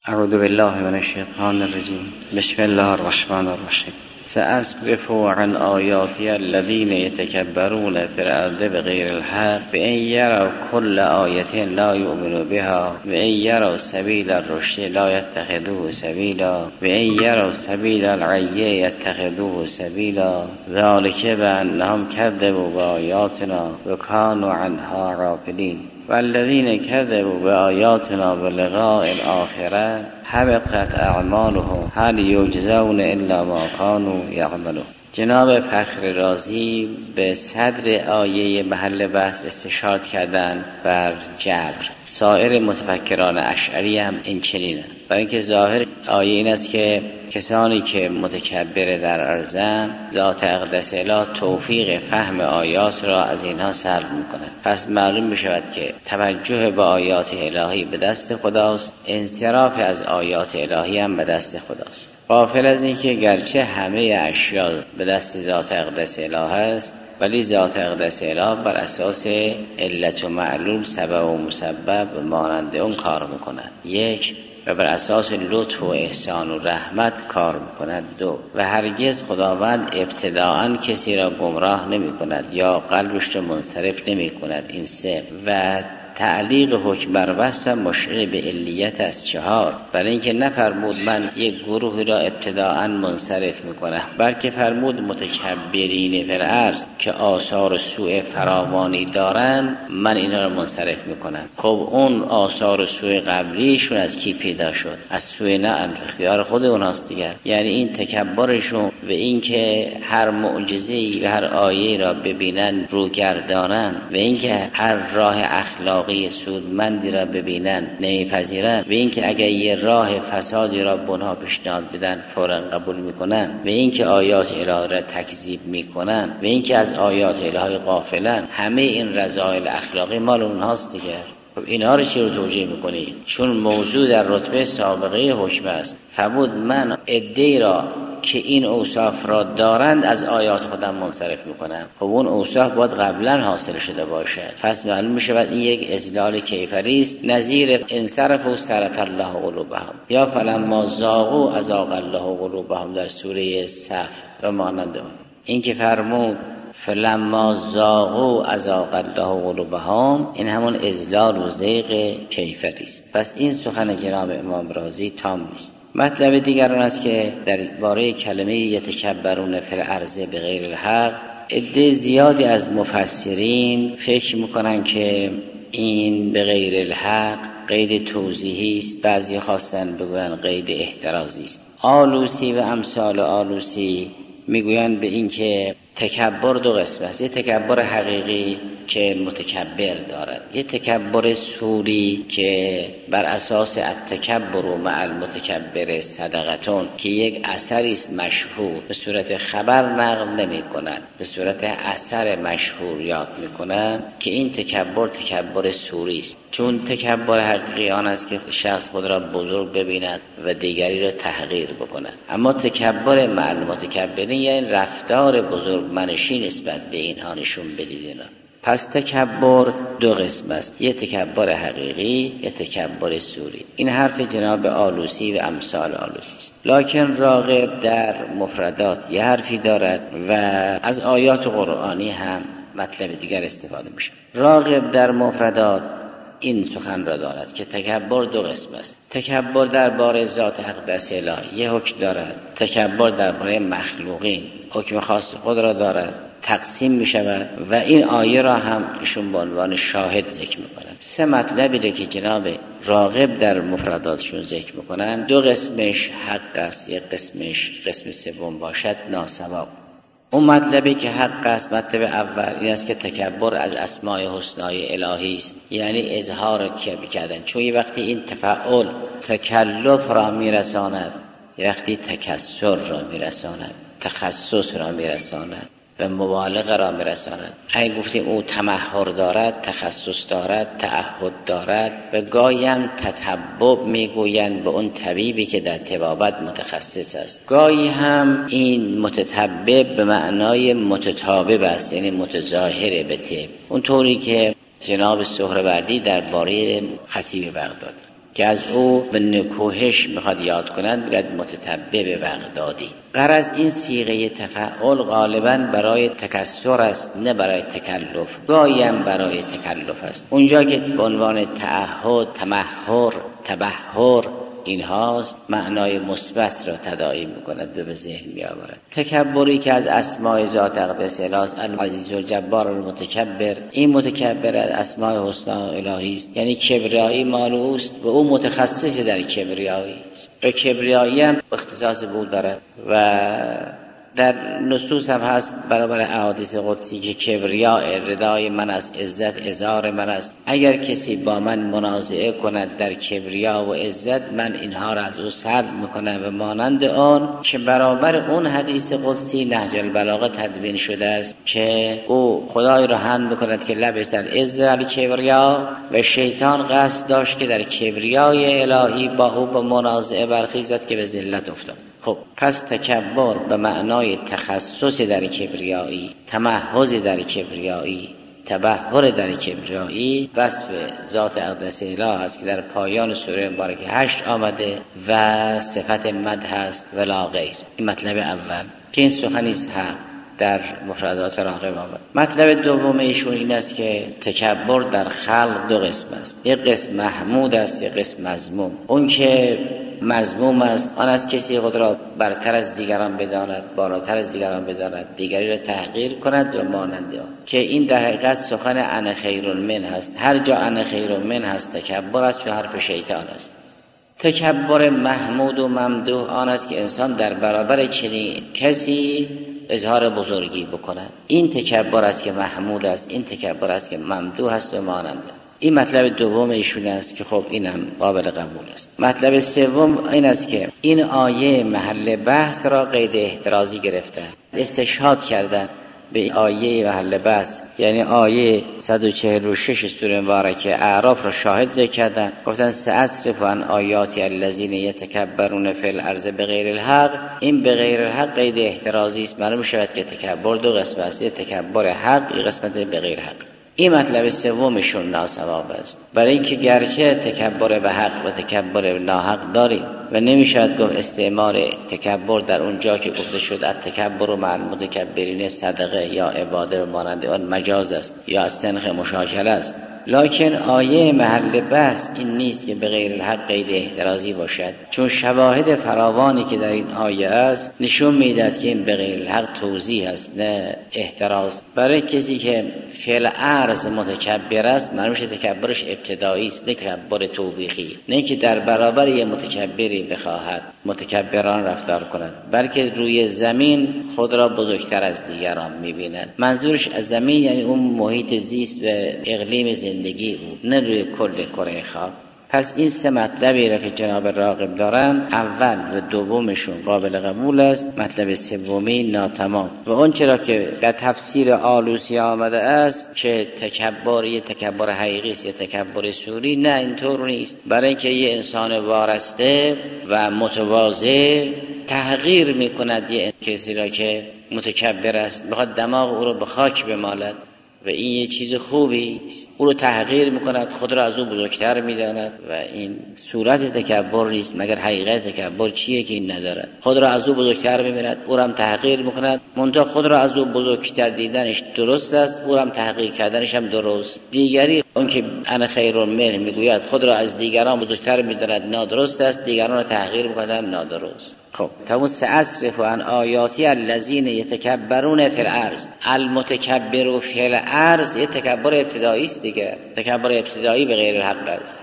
اعوذ بالله من الشیطان الرجیم. بسم الله الرحمن الرحیم. سأصرف عن آیاتی الذین یتکبرون فی الارض بغیر الحق فإن یروا كل آیة لا یؤمنوا بها وإن یروا سبیل الرشد لا یتخذوه سبیلا وإن یروا سبیل الغی یتخذوه سبیلا ذلک بأنهم کذبوا بآیاتنا وکانوا عنها غافلین والذین کذبوا بآیاتنا بلقاء الآخرة حبطت اعمالهم هل یجزون الا ما كانوا یعملون. جناب فخر رازی به صدر آیه محل بحث استشهاد کردن بر جبر. سایر متفکران اشعری هم این چنینند، برای اینکه ظاهر آیه این است که کسانی که متکبر در ارزن ذات اقدس اله توفیق فهم آیات را از اینها سلب می‌کند. پس معلوم می‌شود که توجه به آیات الهی به دست خداست، انصراف از آیات الهی هم به دست خداست. غافل از این که گرچه همه اشیا به دست ذات اقدس اله است، ولی ذات اقدس اله بر اساس علت و معلول، سبب و مسبب مانند اون کار میکند. یک، و بر اساس لطف و احسان و رحمت کار میکند. دو، و هرگز خداوند ابتداءً کسی را گمراه نمی کند یا قلبش را منصرف نمی کند. این سه، و تعلیق حکم بر وصف مشعر به علیت از چهار، برای اینکه نفرمود من یک گروه را ابتداءً منصرف میکنم، بلکه فرمود متکبرین فی الارض که آثار سوء فراوانی دارن من اینا را منصرف میکنم. خب اون آثار سوء قبلیشون از کی پیدا شد؟ از سوء نه اختیار خود اوناست دیگر. یعنی این تکبرشون و این که هر معجزه‌ای و هر آیه را ببینن روگردانن و این که هر راه اخلاق سودمندی را ببینن نمیپذیرن و این که اگر یه راه فسادی را بنها پیشنهاد بدن فوراً قبول میکنن و این که آیات الهی را تکذیب میکنن و این که از آیات الهی غافلن، همه این رذایل اخلاقی مال اونهاست دیگه. خب اینها رو چی رو توجیه میکنید؟ چون موضوع در رتبه سابقه حکم است. فرمود من عده‌ای را که این اوصاف را دارند از آیات خودم منصرف میکنم. خب اون اوصاف باید قبلا حاصل شده باشه. پس معلوم میشه این یک اذلال کیفری است، نظیر انصرف و صرف الله قلوبهم یا فلما زاغوا ازاغ الله قلوبهم در سوره صف و مانند اون. این که فرمود فلما زاغوا ازاغ الله قلوبهم، این همون اذلال و زیغ کیفری است. پس این سخن جناب امام رازی تام نیست. مطلب دیگر آن است که در باره کلمه یتکبرون فی الارض بغیر الحق، عده زیادی از مفسرین فکر میکنن که این بغیر الحق قید توضیحی است، بعضی خواستن بگوین قید احترازی است. آلوسی و امثال آلوسی میگویند به این که تکبر دو قسم است. یه تکبر حقیقی که متکبر دارد، یه تکبر صوری که بر اساس التکبر مع المتکبر صدقتون که یک اثری است مشهور، به صورت خبر نقل نمی کنند، به صورت اثر مشهور یاد می کنند که این تکبر صوری است. چون تکبر حقیقی آن است که شخص خود را بزرگ ببیند و دیگری را تحقیر بکند. اما تکبر مع المتکبرین یعنی رفتار بزرگ منشی نسبت به اینها نشون بدید. پس تکبر دو قسم است، یه تکبر حقیقی، یه تکبر صوری. این حرف جناب آلوسی و امثال آلوسی است. لکن راغب در مفردات یه حرفی دارد و از آیات قرآنی هم مطلب دیگر استفاده میشه. راغب در مفردات این سخن را دارد که تکبر دو قسم است. تکبر درباره ذات اقدس الهی یه حکم دارد، تکبر درباره مخلوقین حکم خاص خود را دارد، تقسیم می شود و این آیه را هم ایشون به عنوان شاهد ذکر می کنند. سه مطلبی را که جناب راغب در مفرداتشون ذکر می کنند، دو قسمش حق است، یک قسمش قسم سوم باشد ناسواق. اون مطلبی که حق است، مطلب اول این است که تکبر از اسماء حسنای الهی است، یعنی اظهار کردن. چون یه وقتی این تفعول تکلف را میرساند، یه وقتی تکسر را میرساند، تخصص را میرساند و مبالغه را میرساند. اگه گفتیم او تمحور دارد، تخصص دارد، تعهد دارد و گاهی هم تتبع میگویند به اون طبیبی که در طبابت متخصص است. گاهی هم این متتبع به معنای متتابع است، یعنی متظاهر به طب، اون طوری که جناب سهروردی درباره خطیب بغداد که از او به نکوهش میخواد یاد کنند بگید متتبع بغدادی. غرض این صیغه تفعول غالبا برای تکسر است، نه برای تکلف. گاهی هم برای تکلف است. اونجا که به عنوان تعهد، تمحور، تبحر اینهاست، معنای مثبت را تداعی میکند و به ذهن میآورد. تکبری که از اسماء ذات اقدس الهی، العزیز الجبار المتکبر، این متکبر از اسماء حسنا الهی است، یعنی کبریایی مال اوست و او متخصص در کبریایی است و کبریایی هم اختصاص به او دارد و در نصوص هم هست برابر احادیث قدسی که کبریا ردای من است، عزت ازار من است. اگر کسی با من منازعه کند در کبریا و عزت، من اینها را از او سلب میکنم و مانند آن که برابر اون حدیث قدسی نهج البلاغه تدوین شده است که او خدای را حمد میکند که لبس العز الکبریا و شیطان قصد داشت که در کبریای الهی با او به منازعه برخیزد که به ذلت افتاد. خب پس تکبر به معنای تخصص در کبریایی، تمحض در کبریایی، تبحر در کبریایی وصف ذات اقدس اله است که در پایان سوره مبارکه 8 آمده و صفت مدح است و لا غیر. این مطلب اول که این سخنی است حق در مفردات راغب آمد. مطلب دوم ایشون این است که تکبر در خلق دو قسم است. یک قسم محمود است، یک قسم مذموم. اون که مذموم است آن است کسی خود را برتر از دیگران بداند، بالاتر از دیگران بداند، دیگری را تحقیر کند و مانند آن، که این در حقیقت سخن انا خیر من هست. هر جا انا خیر من هست تکبر است، چون حرف شیطان است. تکبر محمود و ممدوح آن است که انسان در برابر چنین کسی اظهار بزرگی بکند. این تکبر است که محمود است، این تکبر است که ممدوح است و مانند. این مطلب دوم ایشون است که خب این هم قابل قبول است. مطلب سوم این است که این آیه محل بحث را قید احترازی گرفته، استشهاد کردن به آیه محل بحث، یعنی آیه 146 سوره مبارکه اعراف را شاهد ذکر کردن. گفتن سأصرف عن آیاتی الذین یتکبرون فی الارض بغیر الحق. این بغیر الحق قید احترازی است. معلوم شود که تکبر دو قسم است، تکبر حق، این قسمت بغیر حق. این مطلب سومشون ناصواب است، برای اینکه گرچه تکبر به حق و تکبر به ناحق داریم و نمیشود گفت استعمال تکبر در اونجا که گفته شد التکبر مع المتکبرین صدقه یا عباده و مانند آن مجاز است یا از سنخ مشاکله است، لکن آیه محل بحث این نیست که به غیر الحق قید احترازی باشد، چون شواهد فراوانی که در این آیه است نشون میدهد که این به غیر الحق توضیح است نه احتراز. برای کسی که فعل عرض متکبر است معلومه تکبرش ابتدایی است، نه تکبر توبیخی، نه که در برابر یه متکبری بخواهد متکبران رفتار کند، بلکه روی زمین خود را بزرگتر از دیگران می‌بیند. منظورش از زمین یعنی اون محیط زیست و اقلیم زندگی او، نه روی کل کره خاک. پس این سه مطلبی را که جناب راغب دارن، اول و دومشون قابل قبول است، مطلب سومی ناتمام. و اون چرا که در تفسیر آلوسی آمده است که تکبر یه تکبر حقیقی است یا تکبر صوری، نه اینطور نیست. برای اینکه یه انسان وارسته و متواضع تحقیر میکند یه کسی را که متکبر است، بخواد دماغ او رو به خاک بمالد و این یه چیز خوبی است، او رو تحقیر میکند، خود را از او بزرگتر میداند و این صورت تکبر نیست. مگر حقیقت تکبر چیه که این ندارد؟ خود را از او بزرگتر میبیند، او را هم تحقیر میکند، منتها خود را از او بزرگتر دیدنش درست است، او را هم تحقیر کردنش هم درست. دیگری اون که انا خیر منه میگوید خود را از دیگران بزرگتر میداند نادرست است، دیگران را تحقیر میکند نادرست. خب تمام سأصرف عن آیاتی الذین یتکبرون فی الارض. المتکبر فی الارض یه تکبر ابتدایی است دیگه، تکبر ابتدایی به غیر الحق است.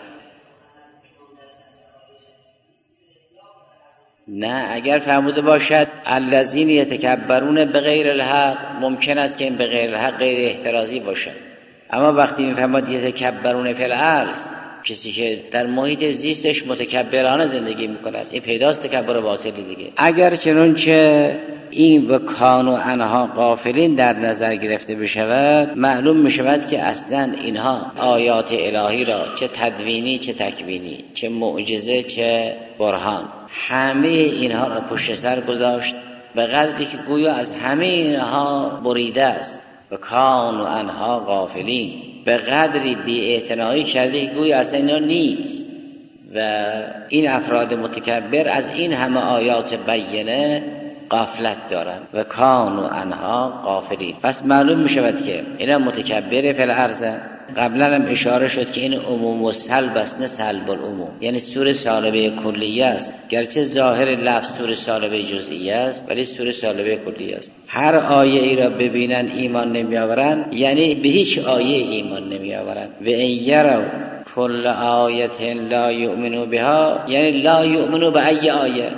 نه اگر فرموده باشد الذین یتکبرون به غیر الحق، ممکن است که این به غیر الحق غیر احترازی باشد، اما وقتی میفرماد یتکبرون فی الارض، کسی که در محیط زیستش متکبرانه زندگی میکند، این پیداست تکبر باطلی دیگه. اگر چنانچه این و کانوا عنها غافلین در نظر گرفته بشود، معلوم میشود که اصلا اینها آیات الهی را چه تدوینی چه تکوینی، چه معجزه چه برهان، همه اینها را پشت سر گذاشت به قدری که گویا از همه اینها بریده است. و کانوا عنها غافلین، به قدری بی‌اعتنایی کرده که گویا اصلا اینا نیست و این افراد متکبر از این همه آیات بینه غفلت دارن و کانوا عنها غافلین. پس معلوم می شود که اینا متکبر فی الارض. قبلا هم اشاره شد که این عموم و سلب است، نه سلب العموم، یعنی سوره سالبه کلیه است. گرچه ظاهر لفظ سوره سالبه جزئیه است ولی سوره سالبه کلیه است. هر آیه ای را ببینن ایمان نمی آورن، یعنی به هیچ آیه ایمان نمی آورن. و این یروا کل آیت لا یؤمنوا بها، یعنی لا یؤمنوا به ای آیه.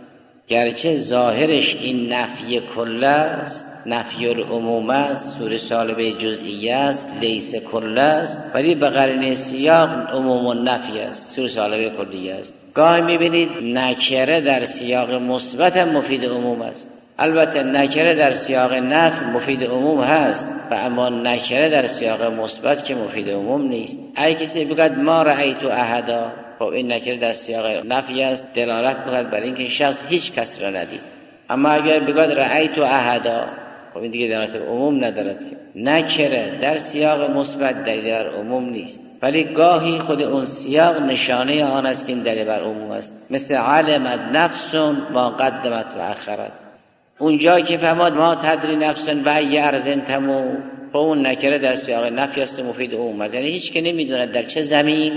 گرچه ظاهرش این نفی کل است، نفی العموم است، سوره سالبه جزئیه است، لیس کل است، ولی به قرینه سیاق عموم و نفی است، سوره سالبه کلیه است. گاهی میبینید نکره در سیاق مثبت هم مفید عموم است. البته نکره در سیاق نفی مفید عموم هست و اما نکره در سیاق مثبت که مفید عموم نیست. اگه کسی بگه ما رأیت احدا، خب این نکره در سیاق نفی است، دلالت می‌کند بر اینکه این شخص هیچ کس را ندید. اما اگر بگه رأیت احدا، خب این دیگه دلالت عموم ندارد که. نکره در سیاق مثبت دلیل بر عموم نیست، ولی گاهی خود اون سیاق نشانه آن است که این دلیل بر عموم است. مثل علمت نفس ما قدمت و اخرت، اونجا که فرمود ما تدری نفس و ای ارض تموت، اون نکره در سیاق نفی است مفید عموم است، یعنی هیچ که نمیدونه در چه زمین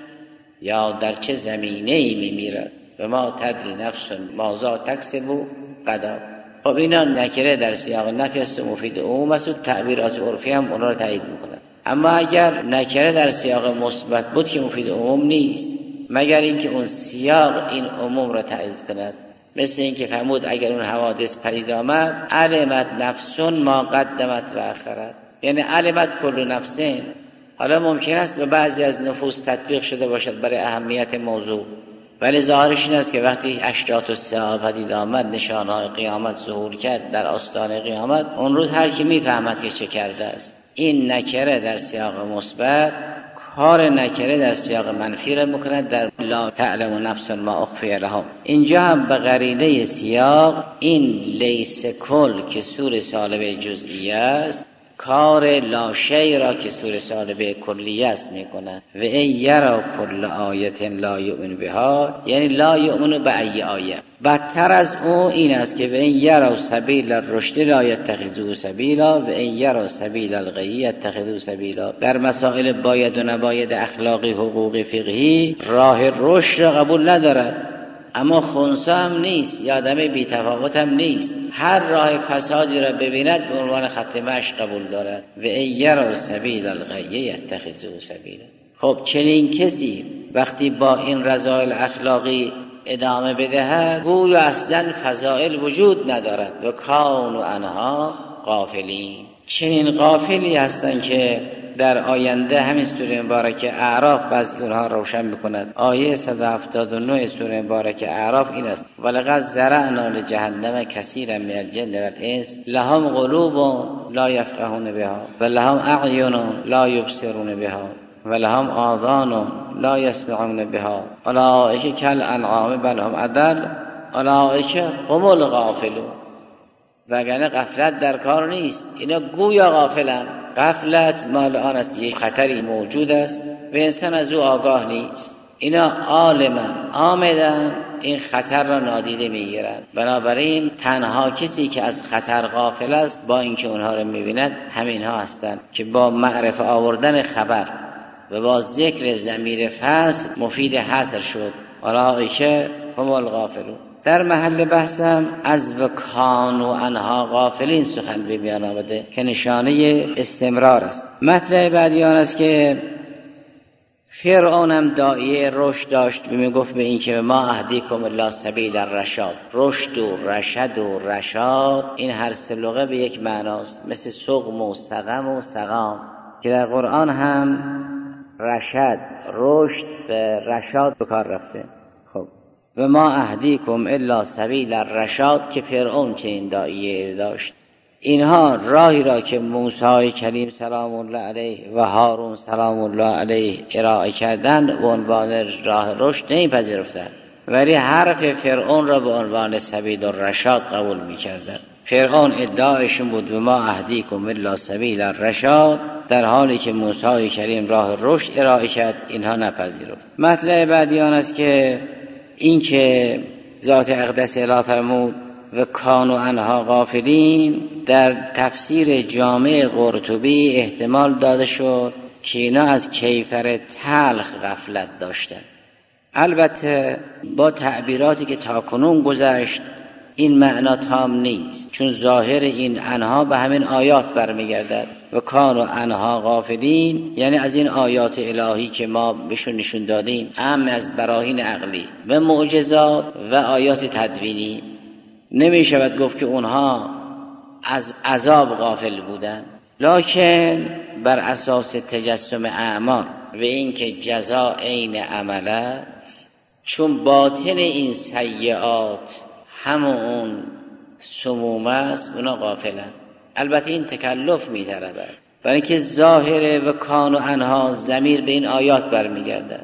یا در چه زمینه‌ای میمیرد. و ما تدری نفس ماذا تکسب غدا. خب اینا نکره در سیاق نفی است مفید عموم است و تعبیرات عرفی هم اونا رو تایید میکنن. اما اگر نکره در سیاق مثبت بود که مفید عموم نیست، مگر اینکه اون سیاق این عموم را تایید کند. مثل اینکه فرمود اگر اون حوادث پدید آمد علمت نفس ما قدمت و اخرت، یعنی علمت کل نفسین. حالا ممکن است به بعضی از نفوس تطبیق شده باشد برای اهمیت موضوع، ولی ظاهرش این است که وقتی اشراط الساعه پدید آمد، نشانه‌های قیامت ظهور کرد در آستانه قیامت، اون روز هر کی میفهمد که چه کرده است. این نکره در سیاق مثبت کار نکره در سیاق منفی را میکند در لا تعلم نفس ما اخفی لهم. اینجا هم به قرینه سیاق این لیس کل که سوره سالبه جزئیه است کار لا شی را که سوره سالبه کلیه است میکند. و این یرا کل آیت لا یؤمن بها، یعنی لا یؤمن به ای آیه. بدتر از او این است که و این یرا سبیل الرشد لا یتخذوه سبیلا و این یرا سبیل الغی یتخذوه سبیلا. در مسائل باید و نباید اخلاقی، حقوقی، فقهی راه رشد را قبول ندارد، اما خنثی هم نیست یا آدم بی‌تفاوت هم نیست. هر راه فسادی را ببیند به عنوان خط مشی قبول دارد. و این یرا سبیل الغی یتخذوه سبیلا. خب چنین کسی وقتی با این رذایل اخلاقی ادامه بدهد گویا اصلا فضائل وجود ندارد. و کانوا عنها غافلین. چنین غافلی هستند که در آینده همین سوره مبارکه اعراف بعضی اونها روشن میکند. آیه 179 سوره مبارکه اعراف این است: ولقد ذرأنا لجهنم کثیرا من الجن والانس لهم قلوب لا یفقهون بها و لهم اعین لا یبصرون بها و لهم آذان لا یسمعون بها اولئک کالانعام بل هم اضل اولئک هم الغافلون. وگرنه غفلت در کار نیست، اینا گویا غافلند. غفلت مال آن است که یک خطری موجود است و انسان از او آگاه نیست. اینا عالمن آمدن این خطر را نادیده میگیرند. بنابراین تنها کسی که از خطر غافل است با اینکه اونها را میبیند همینها هستند که با معرفت آوردن خبر و با ذکر ضمیر فصل مفید حصر شد. اولئک هم الغافلون. در محل بحثم از و کانوا عنها غافلین سخن به میان آمده که نشانه استمرار است. مطلب بعدی آن است که فرعون هم داعیه رشد داشت و میگفت به این که ما اهدیکم الی سبیل الرشاد. رشد و رشد و رشاد این هر سه لغه به یک معناست، مثل سقم و سقم و سقام که در قرآن هم رشد، رشد و رشاد به کار رفته. خب و ما اهدیکم الا سبیل الرشاد که فرعون چنین داعیه داشت. اینها راهی را که موسی کریم سلام الله علیه و هارون سلام الله علیه ارائه کردند به عنوان راه رشد نمیپذیرفتند، ولی حرف فرعون را به عنوان سبیل الرشاد قبول میکردند. فرعون ادعایشون بود و ما اهدیکم الا سبیل الرشاد، در حالی که موسی کریم راه رشد ارائه کرد، اینها نپذیرفت. مطلب بعدی آن است که این که ذات اقدس اله فرمود و کانوا عنها غافلین، در تفسیر جامع قرطبی احتمال داده شد که اینا از کیفر تلخ غفلت داشتن. البته با تعبیراتی که تاکنون گذشت این معنا تام نیست، چون ظاهر این عنها به همین آیات برمیگردد و کانوا عنها غافلین، یعنی از این آیات الهی که ما بهشون نشون دادیم، اهم از براهین عقلی و معجزات و آیات تدوینی، نمی شود گفت که اونها از عذاب غافل بودن، لکن بر اساس تجسم اعمال و این که جزا عین عمل است، چون باطن این سیئات همون سموم است، اونا غافلن. البته این تکلف می‌طلبد، برای اینکه ظاهر و کانوا عنها ضمیر به این آیات برمیگردد.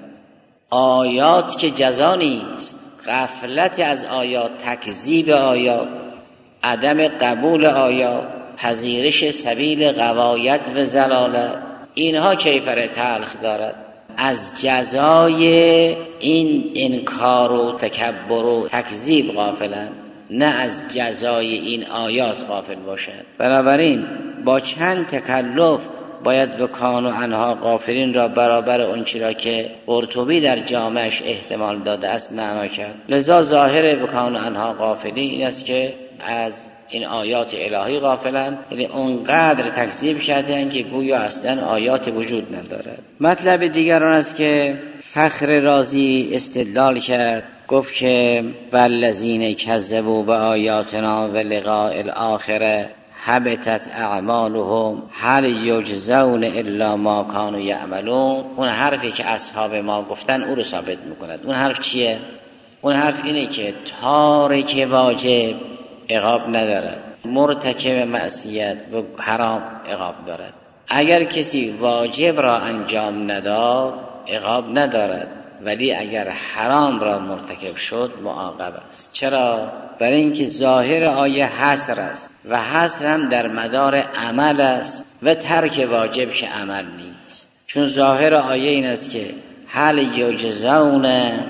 آیات که جزا نیست، غفلت از آیات، تکذیب آیات، عدم قبول آیات، پذیرش سبیل غوایت و ضلالت، اینها کیفر تلخ دارد. از جزای این انکار و تکبر و تکذیب غافلند، نه از جزای این آیات غافل باشند. بنابراین با چند تکلف باید و کانوا عنها غافلین را برابر اون چیزی را که قرطبی در جامعش احتمال داده است معنا کرد. لذا ظاهر و کانوا عنها غافلین این است که از این آیات الهی غافلند، یعنی اونقدر تکذیب کردن که گویا اصلا آیات وجود ندارد. مطلب دیگر آن است که فخر رازی استدلال کرد، گفت که والذین کذبوا بآیاتنا و لقاء الاخره حبطت اعمالهم هل یجزون الا ما كانوا یعملون. اون حرفی که اصحاب ما گفتن او رو ثابت میکند. اون حرف چیه؟ اون حرف اینه که تارک واجب عقاب ندارد، مرتکب معصیت و حرام عقاب دارد. اگر کسی واجب را انجام نداد عقاب ندارد، ولی اگر حرام را مرتکب شد معاقب است. چرا؟ برای اینکه ظاهر آیه حصر است و حصر هم در مدار عمل است و ترک واجب که عمل نیست. چون ظاهر آیه این است که هل یجزون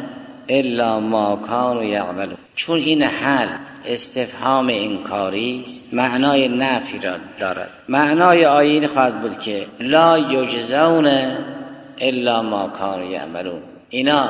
الا ما كانوا یعملون، چون این حل استفهام انکاری است، معنای نفی را دارد. معنای آیه این خواهد بود که لا یجزون الا ما كانوا یعملون، اینا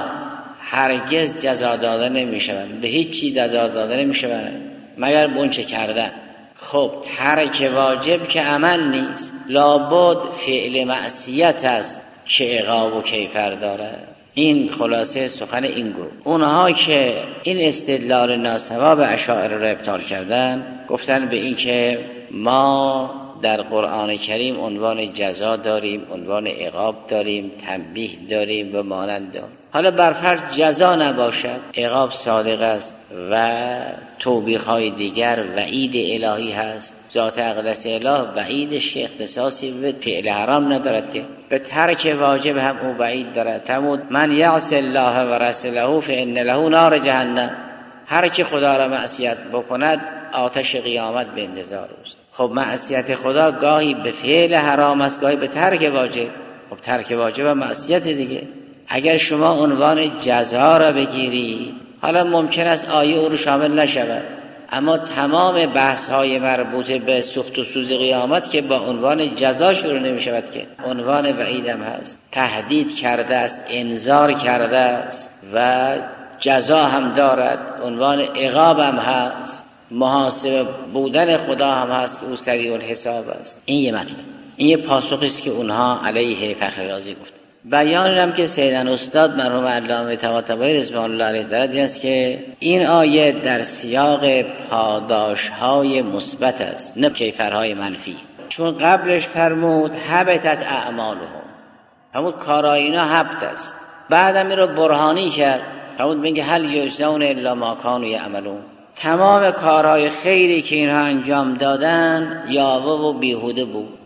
هرگز جزا داده نمی شوند، به هیچ چیز جزا داده نمی شوند مگر به اون چه کردن. خب ترک واجب که عمل نیست، لابد فعل معصیت است که عقاب و کیفر دارد. این خلاصه سخن این گروه. اونها که این استدلال ناصواب اشاعره را ابطال کردن، گفتن به این که ما در قرآن کریم عنوان جزا داریم، عنوان عقاب داریم، تنبیه داریم و مانند داریم. حالا برفرض جزا نباشد، عقاب صادق است و توبیخ‌های دیگر وعید الهی هست. ذات اقدس اله وعیدش اختصاصی به فعل حرام ندارد که به ترک واجب هم او وعید دارد. تمود من یعص الله و رسوله فان له نار جهنم، هر کی خدا را معصیت بکند آتش قیامت به انتظار است. خب معصیت خدا گاهی به فعل حرام است، گاهی به ترک واجب. خب ترک واجب و معصیت دیگه. اگر شما عنوان جزا را بگیرید، حالا ممکن است آیه او رو شامل نشود، اما تمام بحث‌های مربوط به سوخت و سوز قیامت که با عنوان جزا شروع نمی‌شود، که عنوان وعیدم هست، تهدید کرده است، انذار کرده است و جزا هم دارد، عنوان عقاب هم هست، محاسبه بودن خدا هم هست که او سریع الحساب است. این یه مطلب، این یه پاسخی است که اونها علیه فخر رازی گفت. بیان هم که سیدن استاد مرحوم علامه طباطبایی رضوان الله علیه دارد این است که این آیه در سیاق پاداش‌های مثبت است، نه کیفرهای منفی. چون قبلش فرمود حبطت اعمالهم، همون کارهای اینا حبط است. بعدم این رو برهانی کرد، فرمود میگه هل یجزون الا ما كانوا یعملون، تمام کارهای خیری که اینها انجام دادن یاوه و بیهوده بود،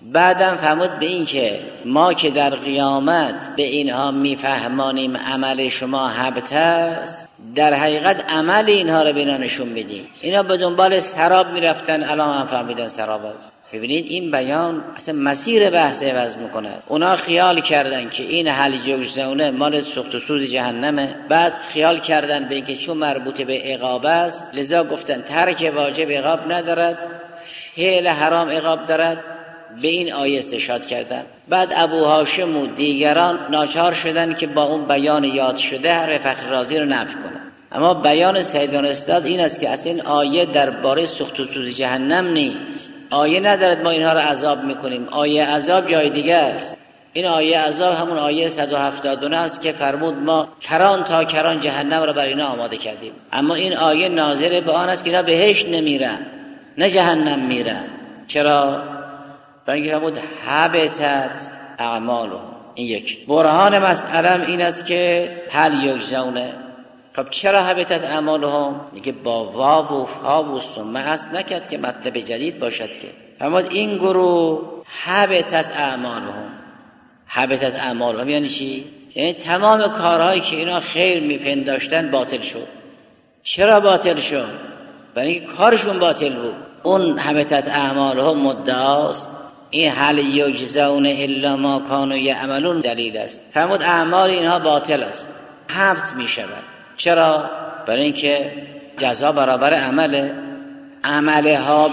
بعدم فرمود به این که ما که در قیامت به اینها میفهمانیم عمل شما حبط است، در حقیقت عمل اینها رو به اینا نشون بدیم. اینا به دنبال سراب میرفتن، الان هم فهمیدن سراب است. ببینید این بیان اصلا مسیر بحث عوض میکنه. اونا خیال کردن که این حل یجزونه مال سوخت و سوز جهنمه، بعد خیال کردن به اینکه چون مربوط به عقاب است لذا گفتن ترک واجب عقاب ندارد، فعل حرام عقاب دارد، به این آیه استشهاد کردن. بعد ابو هاشم و دیگران ناچار شدن که با اون بیان یاد شده حرف فخر رازی رو نفی کنن. اما بیان سیدان استاد این است که اصلا این آیه درباره سوخت و سوز جهنم نیست. آیه ندارد ما اینها رو عذاب میکنیم، آیه عذاب جای دیگه است. این آیه عذاب همون آیه 179 است که فرمود ما کران تا کران جهنم رو برای اینا آماده کردیم. اما این آیه ناظر به آن است که اینا بهشت نمیرن، نه جهنم میرن. چرا؟ برای اینکه فرمود حبطت اعمالهم. این یک برهان مسئله این است که هل یجزونه. خب چرا حبطت اعمالهم؟ دیگه با واو و فا و ثم اسم نکرد که مطلب جدید باشد که. فرمود این گروه حبطت اعمالهم. حبطت اعمالهم یعنی چی؟ یعنی تمام کارهایی که اینا خیر میپنداشتن باطل شد. چرا باطل شد؟ برای اینکه کارشون باطل بود. اون حبطت اعمالهم مدعاست. این هل یجزون الا ما کانوا یعملون دلیل است. فرمود اعمال اینها باطل است، حبط می شود. چرا؟ برای اینکه جزا برابر عمله. عمل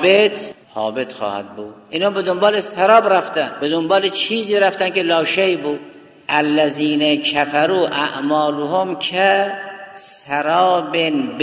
حابط خواهد بود. اینا به دنبال سراب رفتن، به دنبال چیزی رفتن که لاشی بود. الذین کفروا اعمالهم که سراب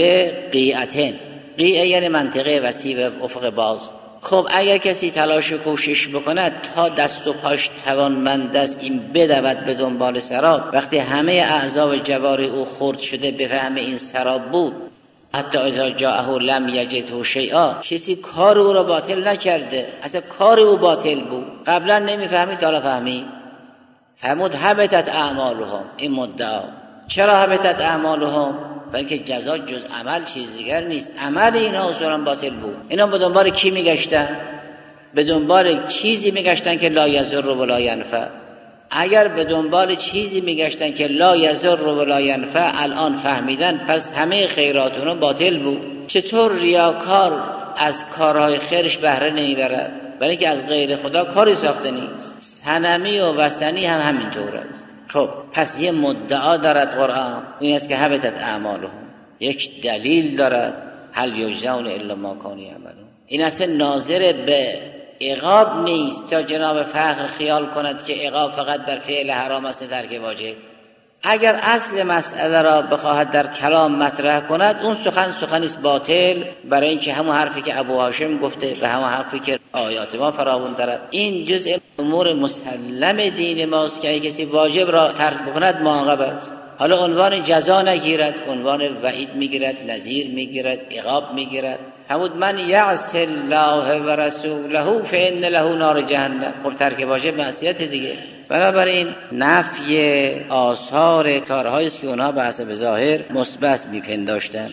بقیعة. قیعه یعنی منطقه وسیع و افق باز. خب اگر کسی تلاش و کوشش بکند تا دست و پاش توانمند است این بدود به دنبال سراب، وقتی همه اعضا و جوارح او خرد شده بفهمه این سراب بود، حتی اذا جاءه لم یجده شیئا، کسی کار او را باطل نکرده، اصلا کار او باطل بود، قبلا نمیفهمید حالا فهمید. فرمود حبطت اعمالهم. این مدعا. چرا حبطت اعمالهم؟ برای اینکه جزا جز عمل چیز دیگر نیست. عمل اینا اصولا باطل بود. اینا به دنبال کی میگشتن؟ به دنبال چیزی میگشتن که لا یضر و لا ینفع. اگر به دنبال چیزی میگشتن که لا یضر و لا ینفع الان فهمیدن، پس همه خیرات اونها باطل بود. چطور ریاکار از کارهای خیرش بهره نمیبرد؟ برای اینکه از غیر خدا کاری ساخته نیست. صنمی و وثنی هم همینطور است. خب پس یه مدعا دارد قرآن، این است که حبطت اعمالهم. یک دلیل دارد هل یجزون الا ما کانوا یعملون. این اصلا ناظر به عقاب نیست تا جناب فخر خیال کند که عقاب فقط بر فعل حرام است، ترک واجب. اگر اصل مسئله را بخواهد در کلام مطرح کند اون سخنی است باطل، برای اینکه همون حرفی که ابو هاشم گفته و همون حرفی که آیات ما فراوان دارد این جزء امور مسلم دین ماست که کسی واجب را ترک بکند معاقب است. حالا عنوان جزا نگیرد، عنوان وعید میگیرد، نذیر میگیرد، عقاب میگیرد. همود من یعص الله و رسوله فان له نار جهنم. خب ترک واجب معصیت دیگه. بنابراین نفی آثار کارهایی است که اونها به حسب ظاهر مثبت میپنداشتن.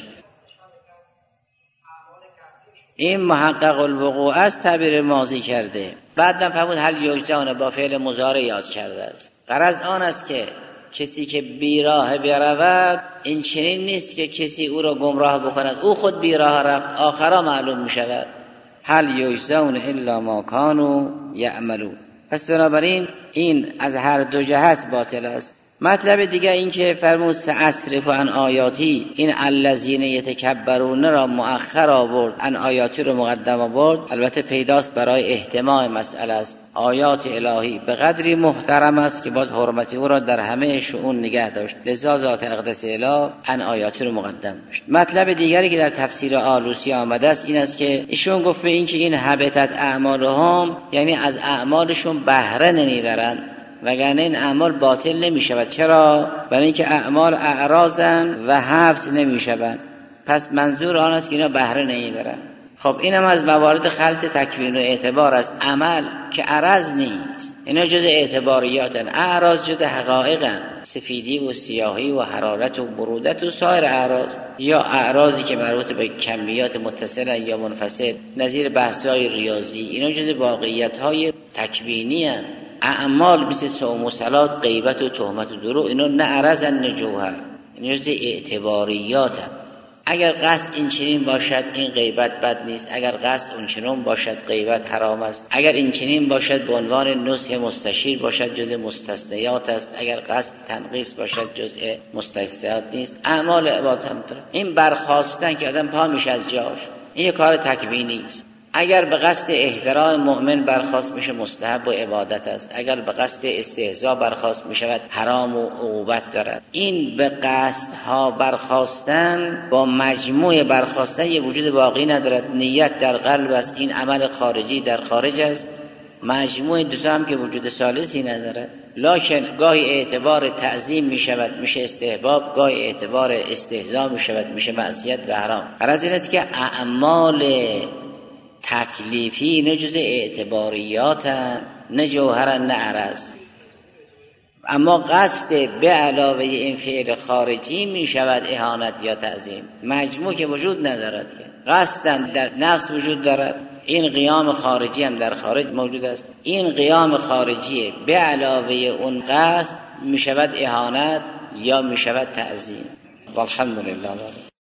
این محقق الوقوع است، تعبیر ماضی کرده. بعدم فرمود هل یجزون با فعل مضارع یاد کرده است. غرض آن است که کسی که بیراه برود این چنین نیست که کسی او را گمراه بکند، او خود بیراه رفت، آخرا معلوم می شود. هل یجزون الا ما کانوا یعملون. پس بنابراین این از هر دو جهت باطل است. مطلب دیگه این که فرمود سأصرف عن آیاتی، این الذین یتکبرون را مؤخر آورد، عن آیاتی رو مقدم آورد. البته پیداست برای احتمال مسئله است. آیات الهی به قدری محترم است که باید حرمت او را در همه شؤون نگه داشت، لذا ذات اقدس اله عن آیاتی رو مقدم داشت. مطلب دیگری که در تفسیر آلوسی آمده است این است که ایشون گفت به این که این حبطت اعمالهم یعنی از اعمالشون بهره نمیبرن، وگرنه این اعمال باطل نمی شود. چرا؟ برای اینکه اعمال اعراضن و حبس نمی شود. پس منظور آن است که اینا بهره نمی برن. خب اینم از موارد خلط تکوین و اعتبار است. عمل که عرض نیست، اینا جز اعتباریاتن. اعراض جز حقایقن، سفیدی و سیاهی و حرارت و برودت و سایر اعراض، یا اعراضی که مربوط به کمیات متصل یا منفصل، نظیر بحث‌های ریاضی، اینا جز واقعیت‌های تکوینی هستند. اعمال مثل صوم و صلات، غیبت و تهمت و دروغ، اینا نه عرضن نه جوهر، اینا جز اعتباریات هستند. اگر قصد این چنین باشد این غیبت بد نیست، اگر قصد اون چنین باشد غیبت حرام است، اگر این چنین باشد به عنوان نصح مستشیر باشد جز مستثنیات است، اگر قصد تنقیص باشد جز مستثنیات نیست. اعمال عبادت هم داره. این برخاستن که آدم پا میشه از جاش، این یه کار تکوینی است. اگر به قصد احترام مؤمن برخاست میشه مستحب و عبادت است، اگر به قصد استهزاء برخاست میشود حرام و عقوبت دارد. این به قصدها برخاستن با مجموع برخاستن یه وجود باقی ندارد. نیت در قلب است، این عمل خارجی در خارج است. مجموع دوتا هم که وجود ثالثی نداره. لکن گاهی اعتبار تعظیم میشود میشه استحباب، گاهی اعتبار استهزاء میشود میشه معصیت و حرام. غرض این است که اعمال تکلیفی نه جز اعتباریات نه جوهر نه عرض. اما قصد به علاوه این فعل خارجی می شود اهانت یا تعظیم. مجموع که وجود ندارد، که قصدم در نفس وجود دارد، این قیام خارجی هم در خارج موجود است. این قیام خارجی به علاوه اون قصد می شود اهانت یا می شود تعظیم. والحمدلله.